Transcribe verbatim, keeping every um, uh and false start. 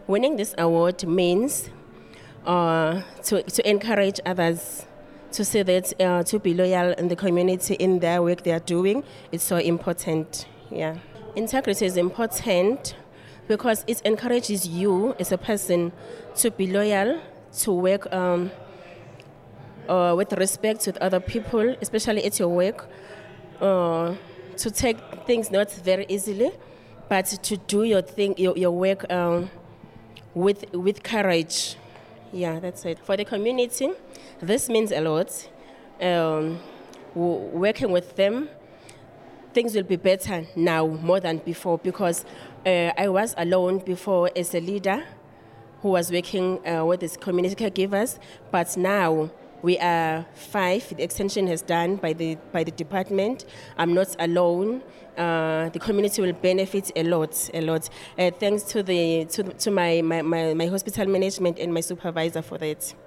Winning this award means uh, to, to encourage others to say that uh, to be loyal in the community in their work they are doing. It's so important. Yeah, integrity is important because it encourages you as a person to be loyal, to work um, uh, with respect with other people, especially at your work, uh, to take things not very easily, but to do your thing, your, your work um, with with courage. Yeah, that's it. For the community, this means a lot. Um, w- working with them, things will be better now more than before because uh, I was alone before as a leader who was working uh, with these community caregivers, but now we are five. The extension has done by the by the department. I'm not alone. Uh, the community will benefit a lot, a lot. Uh, thanks to the to, to my, my, my, my hospital management and my supervisor for that.